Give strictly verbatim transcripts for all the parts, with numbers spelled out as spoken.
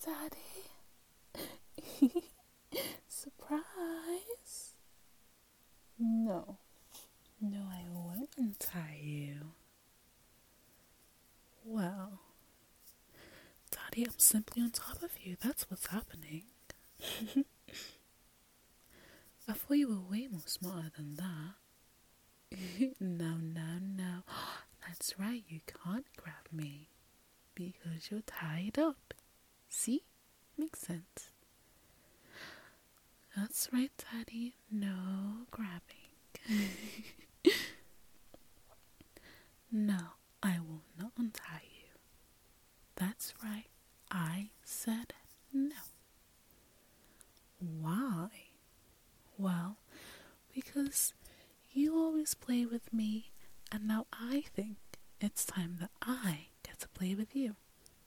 Daddy. Surprise. No. No, I won't untie you. Well, Daddy, I'm simply on top of you. That's what's happening. I thought you were way more smarter than that. No, no, no. That's right, you can't grab me. Because you're tied up. See? Makes sense. That's right, Daddy. No grabbing. No, I will not untie you. That's right. I said no. Why? Well, because you always play with me, and now I think it's time that I get to play with you.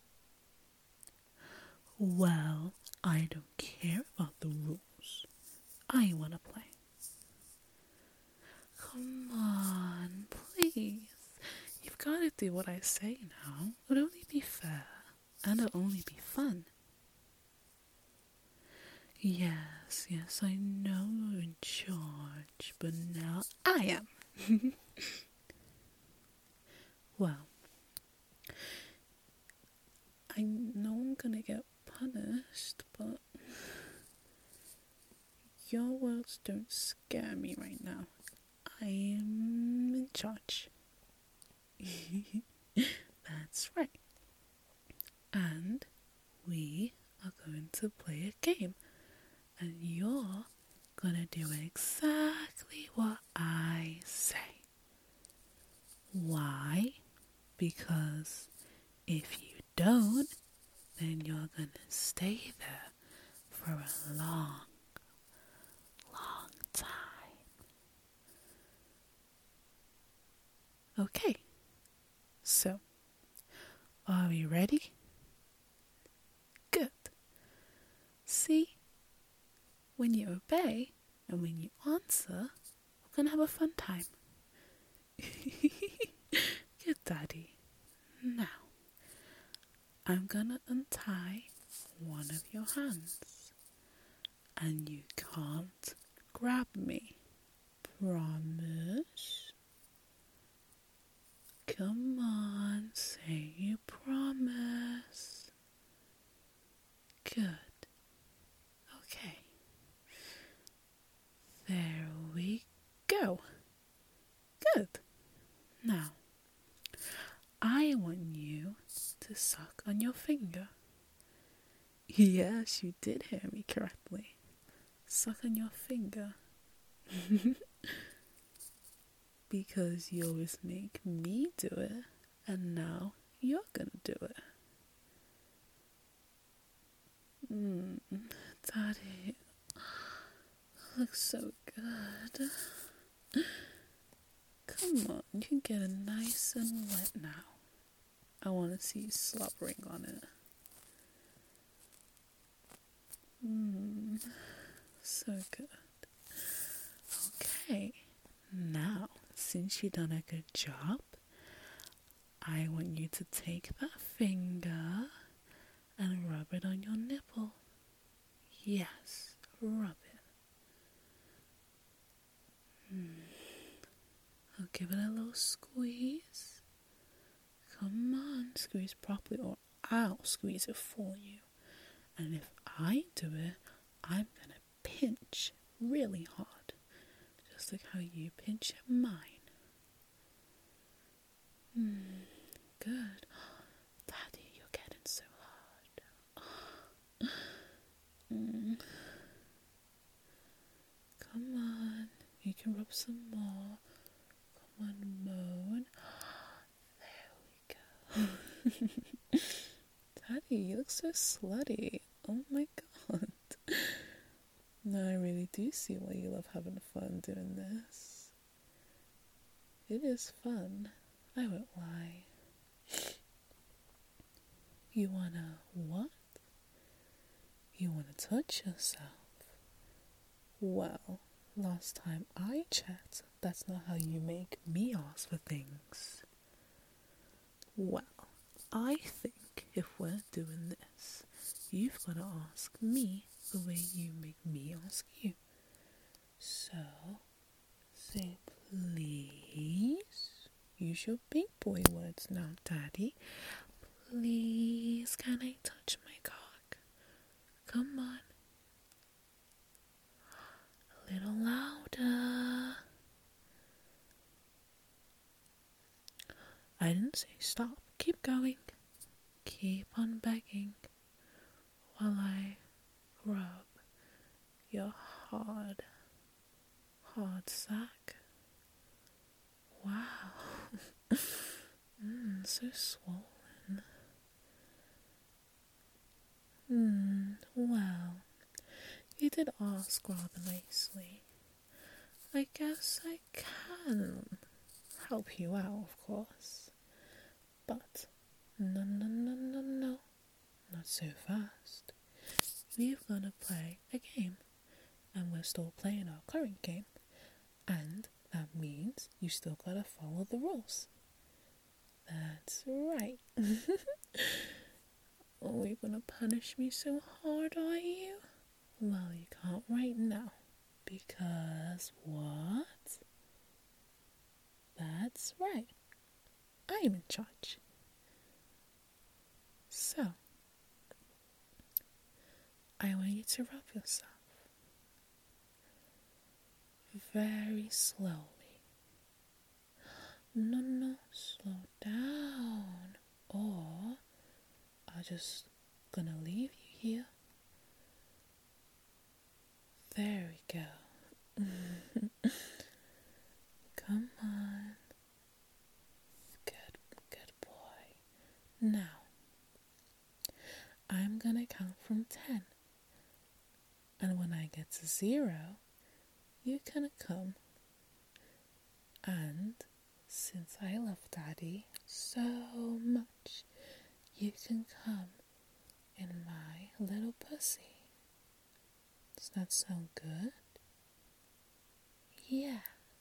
Well, I don't care about the rules. I want to play. Come on, please. You've got to do what I say now. It'll only be fair, and it'll only be fun. Yes, yes, I know you're in charge, but now I am. Well, I know I'm gonna get punished, but your words don't scare me right now. I'm in charge. That's right. And we are going to play a game. And you're gonna do exactly what I say. Why? Because if you don't, then you're gonna stay there for a long, long time. Okay, so, are we ready? Good. See? When you obey and when you answer, we're going to have a fun time. Good, Daddy. Now, I'm going to untie one of your hands. And you can't grab me. Promise? Come on, say you promise. Good. Okay. There we go. Good. Now, I want you to suck on your finger. Yes, you did hear me correctly. Suck on your finger. Because you always make me do it, and now you're gonna do it. Mmm, Daddy. Looks so good. Come on, you can get it nice and wet now. I want to see you slobbering on it. Mmm, so good. Okay, now, since you've done a good job, I want you to take that finger and rub it on your nipple. Yes, rub it. Hmm. I'll give it a little squeeze. Come on, squeeze properly or I'll squeeze it for you. And if I do it, I'm going to pinch really hard. Just like how you pinch mine. Hmm, good. Daddy, you're getting so hard. Mm. Come on, you can rub some more. Come on, moan. There we go. Daddy, you look so slutty. Oh my god. No, I really do see why you love having fun doing this. It is fun. I won't lie. You wanna what? You wanna touch yourself? Well, last time I checked, that's not how you make me ask for things. Well, I think if we're doing this, you ask me the way you make me ask you. So, say please. Use your big boy words now, Daddy. Please, can I touch my cock? Come on. A little louder. I didn't say stop. Keep going. Keep on begging while I rub your hard, hard sack. Wow. mm, so swollen. Hmm, well, you did ask rather nicely. I guess I can help you out, of course. But no, no, no, no, no, not so fast. We've got to play a game, and we're still playing our current game, and that means you still gotta follow the rules. That's right. Are you gonna punish me so hard, are you? Well, you can't right now, because what? That's right. I am in charge. So, I want you to rub yourself very slowly. No, no, slow down. Or I'm just gonna leave you here. There we go. Come on. Good, good boy. Now, I'm gonna count from ten. And when I get to zero, you can come. And since I love Daddy so much, you can come in my little pussy. Does that sound good? Yeah.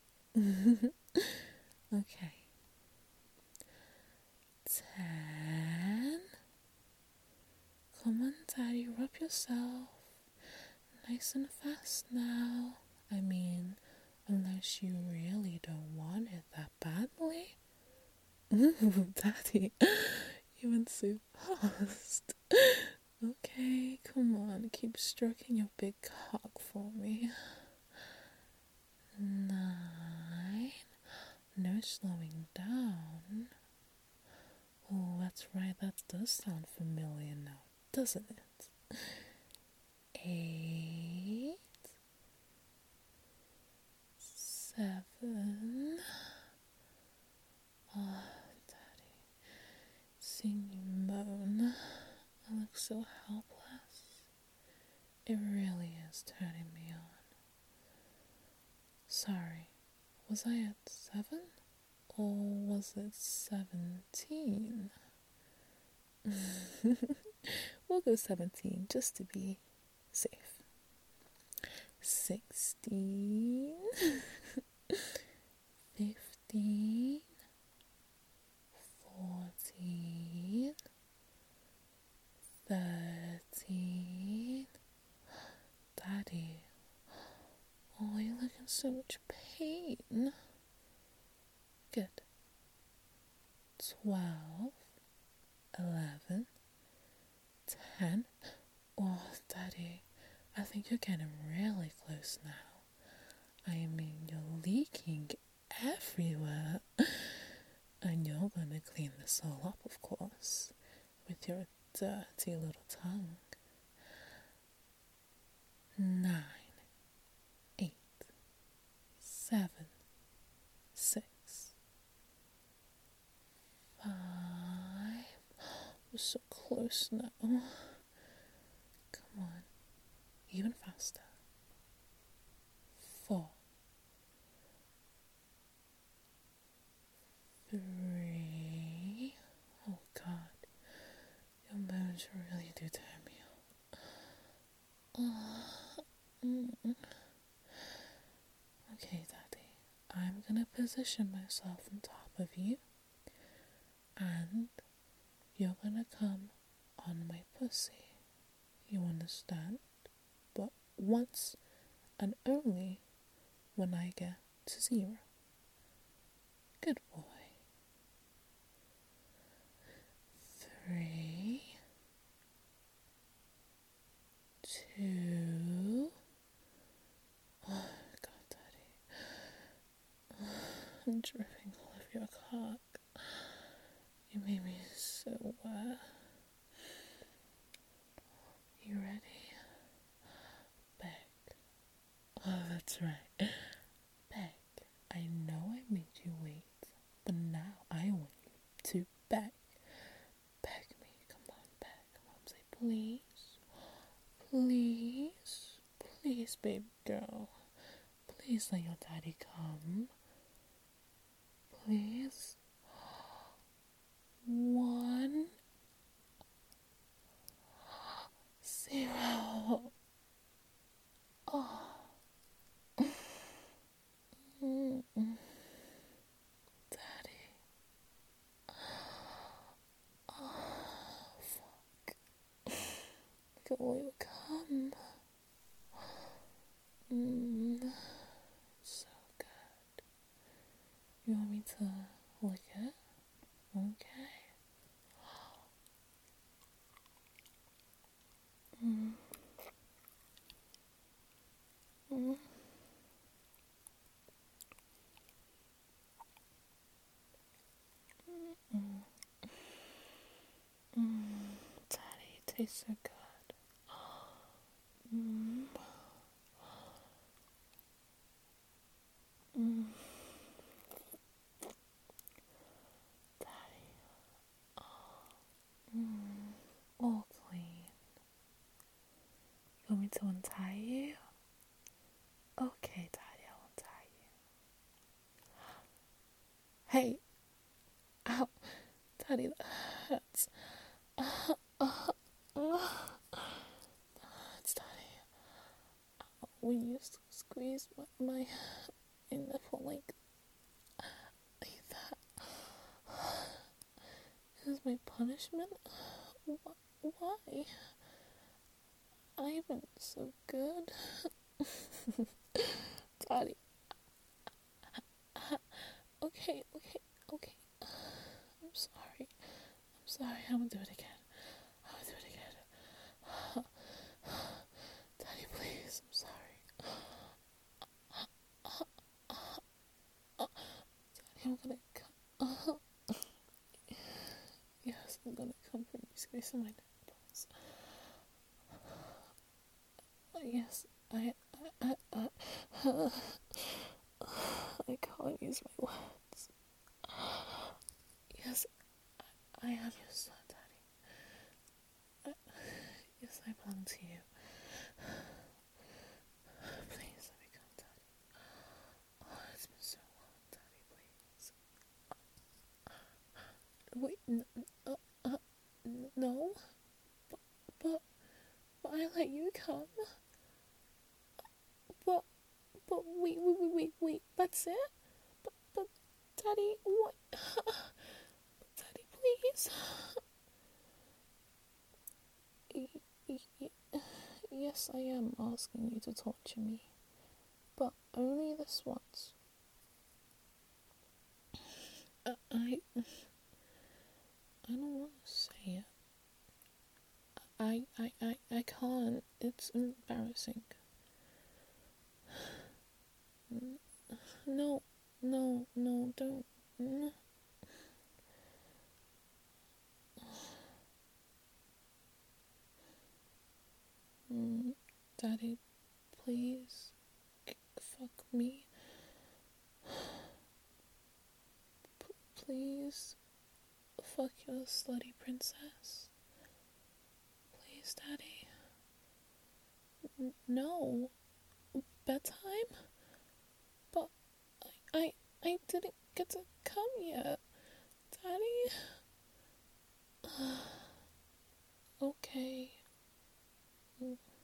Okay. Ten. Come on, Daddy, rub yourself. Nice and fast now. I mean, unless you really don't want it that badly. Ooh, Daddy, you went so fast. Okay, come on, keep stroking your big cock for me. Nine. No slowing down. Oh, that's right, that does sound familiar now, doesn't it? Eight. Seven. Oh, Daddy, seeing you moan, I look so helpless. It really is turning me on. Sorry, was I at seven? Or was it seventeen? We'll go seventeen just to be safe. Sixteen. Fifteen. Fourteen. Thirteen. Daddy, oh, you're looking so much pain. Good. Twelve. Eleven. Ten. Oh, Daddy, I think you're getting really close now. I mean, you're leaking everywhere. And you're gonna clean this all up, of course, with your dirty little tongue. Nine. Eight. Seven. Six. Five. We're so close now. Come on. Even faster. Four. Three. Oh God. Your moans really do turn me on. Oh. Mm. Okay, Daddy. I'm gonna position myself on top of you. And you're gonna come on my pussy. You understand? But once and only when I get to zero. Good boy. Three, two, oh God, Daddy, I'm dripping all over your cock. You made me so wet. You ready? Back. Oh, that's right. Back. I know I made you wait, but now I want you to back. Back me. Come on, back. Come on, say please. Please. Please, baby girl. Please let your daddy come. Please. One. Zero. Oh. Mm-mm. Daddy. Oh, fuck. Look at what you come. Mm. So good. You want me to lick it? Okay. Mm. Mm. Mm. Mm. Daddy, it tastes so good. Mm. Mm. Daddy. Mm. All clean. You want me to untie you? Okay, Daddy, I'll untie you. Hey! Ow! Daddy, that hurts. Uh, uh, uh. It's Daddy. When you squeeze my, my, my nipple like, like that. Is my punishment? Why? I've been so good. Daddy. Okay, okay, okay. I'm sorry. I'm sorry. I'm gonna do it again. I'm gonna do it again. Daddy, please. I'm sorry. Daddy, I'm gonna come. Yes, I'm gonna come from you squeezing my nipples. Yes, I, I, I, I, I can't use my words. Yes, I, I am your son, Daddy. I, yes, I belong to you. Please let me come, Daddy. Oh, it's been so long, Daddy, please. Wait, n- uh, uh, no? But, but, but I let you come. But, but, wait, wait, wait, wait, wait, that's it? But, but, Daddy, what? Daddy, please. Y- y- yes, I am asking you to torture me. But only this once. Uh, I... I don't want to say it. I, I, I, I can't. It's embarrassing. No, no, no, don't. No. Mm, Daddy, please, fuck me. P- please, fuck your slutty princess. Please, Daddy. N- no. Bedtime? But I, I, I didn't get to come yet. Daddy? Okay.